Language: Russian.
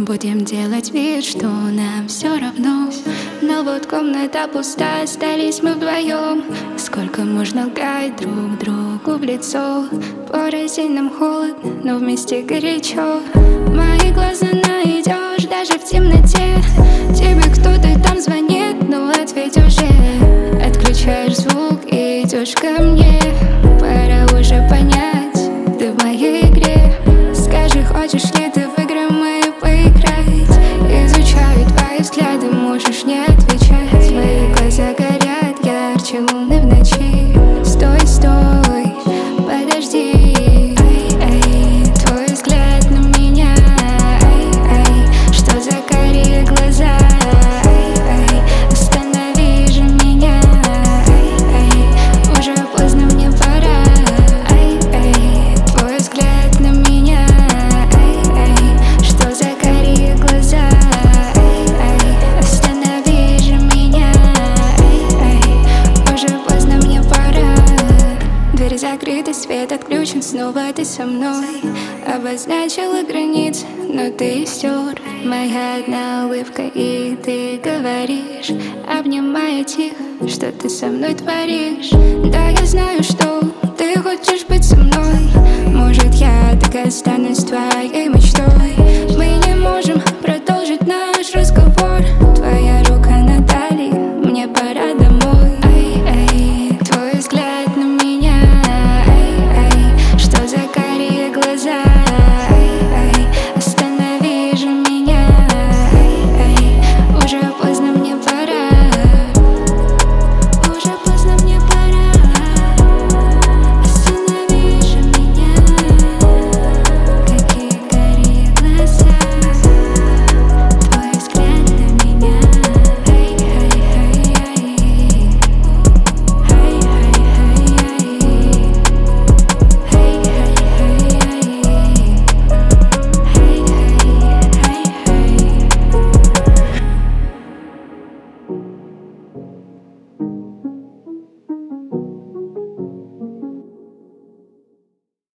Будем делать вид, что нам все равно. Но вот комната пуста, остались мы вдвоем. Сколько можно лгать друг другу в лицо? Порознь нам холодно, но вместе горячо. В мои глаза найдешь даже в темноте. Тебе кто-то там звонит, но ответь уже. Отключаешь звук и идешь ко мне. Пора уже понять, ты в моей игре. Скажи, хочешь ли ты в игры мои поиграть? Изучаю твои взгляды, можешь не отвечать. Твои глаза горят ярче луны в ночи. Стой, стой, подожди. Эй, твой взгляд на меня. Эй, что за карие глаза? Эй, останови же меня. Эй, уже поздно, мне пора. Эй, твой взгляд на меня. Эй, что за карие глаза? Эй, останови же меня. Эй, уже поздно, мне пора. Дверь закрыта, свет отключен, снова ты со мной. Обозначила границы, но ты стер. Моя одна улыбка, и ты говоришь, обнимая тихо, что ты со мной творишь. Да, я знаю, что ты хочешь быть со мной. Может, я так останусь твоей мечтой.